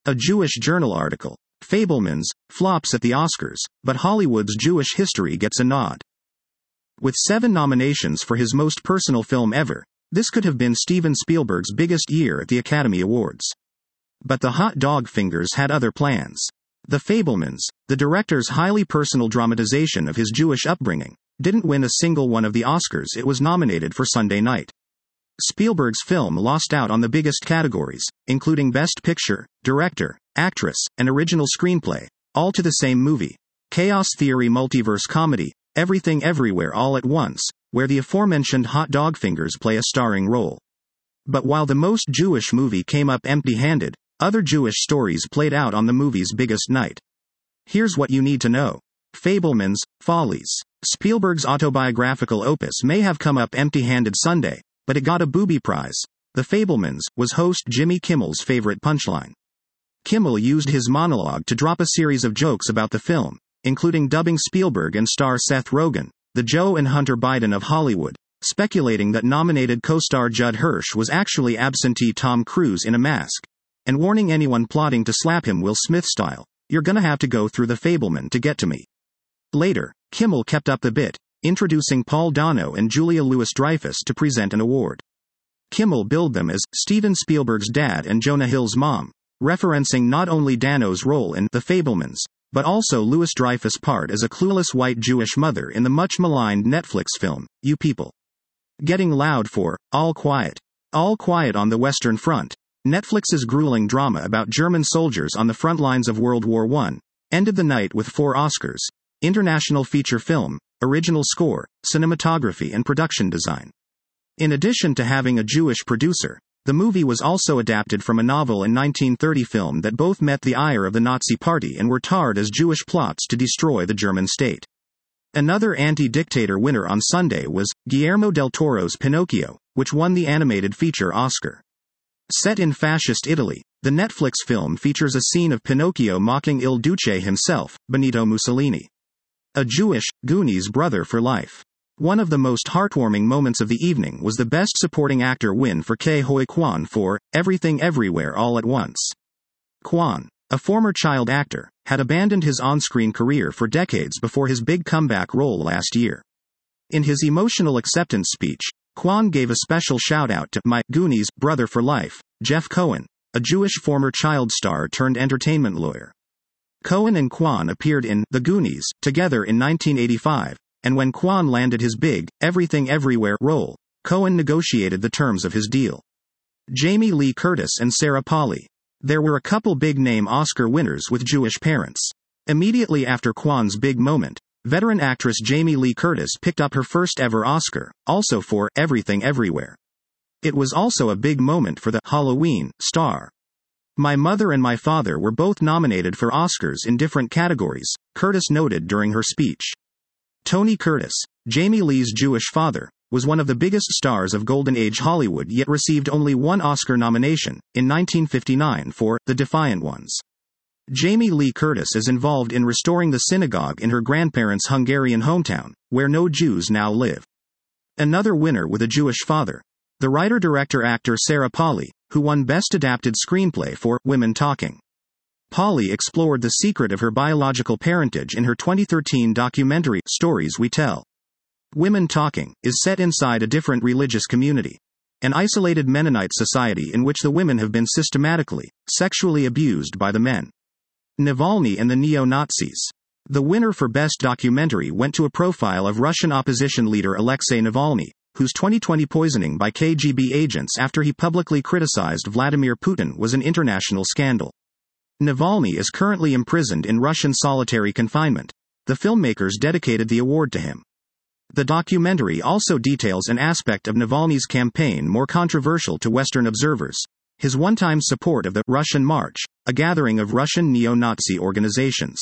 A Jewish Journal article. Fabelmans flops at the Oscars, but Hollywood's Jewish history gets a nod. With 7 nominations for his most personal film ever, this could have been Steven Spielberg's biggest year at the Academy Awards. But the hot dog fingers had other plans. The Fabelmans, the director's highly personal dramatization of his Jewish upbringing, didn't win a single one of the Oscars it was nominated for Sunday night. Spielberg's film lost out on the biggest categories, including Best Picture, Director, Actress, and Original Screenplay, all to the same movie, Chaos Theory Multiverse Comedy, Everything Everywhere All at Once, where the aforementioned hot dog fingers play a starring role. But while the most Jewish movie came up empty-handed, other Jewish stories played out on the movie's biggest night. Here's what you need to know. Fabelmans, Follies. Spielberg's autobiographical opus may have come up empty-handed Sunday, but it got a booby prize. The Fabelmans was host Jimmy Kimmel's favorite punchline. Kimmel used his monologue to drop a series of jokes about the film, including dubbing Spielberg and star Seth Rogen, the Joe and Hunter Biden of Hollywood, speculating that nominated co-star Judd Hirsch was actually absentee Tom Cruise in a mask, and warning anyone plotting to slap him Will Smith style, "You're gonna have to go through the Fabelman to get to me." Later, Kimmel kept up the bit, introducing Paul Dano and Julia Louis-Dreyfus to present an award. Kimmel billed them as Steven Spielberg's dad and Jonah Hill's mom, referencing not only Dano's role in The Fabelmans, but also Louis-Dreyfus' part as a clueless white Jewish mother in the much-maligned Netflix film, You People. Getting loud for All Quiet. All Quiet on the Western Front, Netflix's grueling drama about German soldiers on the front lines of World War I, ended the night with 4 Oscars: International Feature Film, Original Score, Cinematography and Production Design. In addition to having a Jewish producer, the movie was also adapted from a novel in 1930 film that both met the ire of the Nazi Party and were tarred as Jewish plots to destroy the German state. Another anti-dictator winner on Sunday was Guillermo del Toro's Pinocchio, which won the animated feature Oscar. Set in fascist Italy, the Netflix film features a scene of Pinocchio mocking Il Duce himself, Benito Mussolini. A Jewish, Goonies brother for life. One of the most heartwarming moments of the evening was the Best Supporting Actor win for Ke Huy Quan for Everything Everywhere All at Once. Quan, a former child actor, had abandoned his on-screen career for decades before his big comeback role last year. In his emotional acceptance speech, Quan gave a special shout-out to my Goonies brother for life, Jeff Cohen, a Jewish former child star turned entertainment lawyer. Cohen and Quan appeared in The Goonies together in 1985, and when Quan landed his big, Everything Everywhere role, Cohen negotiated the terms of his deal. Jamie Lee Curtis and Sarah Polley. There were a couple big-name Oscar winners with Jewish parents. Immediately after Quan's big moment, veteran actress Jamie Lee Curtis picked up her first-ever Oscar, also for Everything Everywhere. It was also a big moment for the Halloween star. My mother and my father were both nominated for Oscars in different categories, Curtis noted during her speech. Tony Curtis, Jamie Lee's Jewish father, was one of the biggest stars of Golden Age Hollywood yet received only one Oscar nomination, in 1959 for The Defiant Ones. Jamie Lee Curtis is involved in restoring the synagogue in her grandparents' Hungarian hometown, where no Jews now live. Another winner with a Jewish father, the writer-director-actor Sarah Polley, who won Best Adapted Screenplay for Women Talking. Polley explored the secret of her biological parentage in her 2013 documentary, Stories We Tell. Women Talking is set inside a different religious community, an isolated Mennonite society in which the women have been systematically, sexually abused by the men. Navalny and the Neo-Nazis. The winner for Best Documentary went to a profile of Russian opposition leader Alexei Navalny, whose 2020 poisoning by KGB agents after he publicly criticized Vladimir Putin was an international scandal. Navalny is currently imprisoned in Russian solitary confinement. The filmmakers dedicated the award to him. The documentary also details an aspect of Navalny's campaign more controversial to Western observers: his one-time support of the Russian March, a gathering of Russian neo-Nazi organizations.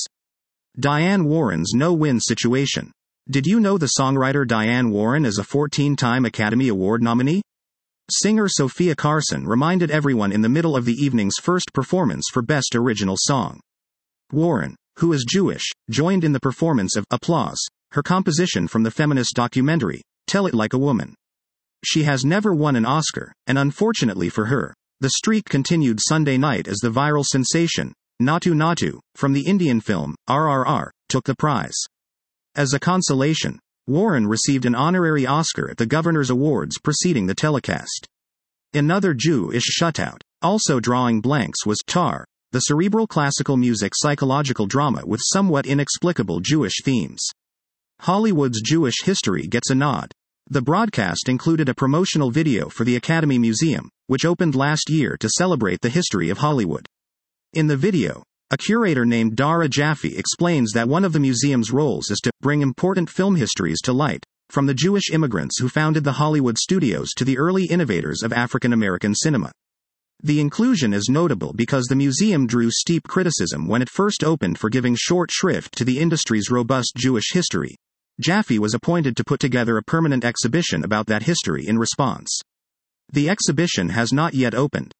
Diane Warren's no-win situation. Did you know the songwriter Diane Warren is a 14-time Academy Award nominee? Singer Sophia Carson reminded everyone in the middle of the evening's first performance for Best Original Song. Warren, who is Jewish, joined in the performance of Applause, her composition from the feminist documentary, Tell It Like a Woman. She has never won an Oscar, and unfortunately for her, The streak continued Sunday night as the viral sensation, Naatu Naatu, from the Indian film, RRR, took the prize. As a consolation, Warren received an honorary Oscar at the Governor's Awards preceding the telecast. Another Jewish shutout, also drawing blanks, was Tar, the cerebral classical music psychological drama with somewhat inexplicable Jewish themes. Hollywood's Jewish history gets a nod. The broadcast included a promotional video for the Academy Museum, which opened last year to celebrate the history of Hollywood. In the video, a curator named Dara Jaffe explains that one of the museum's roles is to bring important film histories to light, from the Jewish immigrants who founded the Hollywood studios to the early innovators of African American cinema. The inclusion is notable because the museum drew steep criticism when it first opened for giving short shrift to the industry's robust Jewish history. Jaffe was appointed to put together a permanent exhibition about that history in response. The exhibition has not yet opened.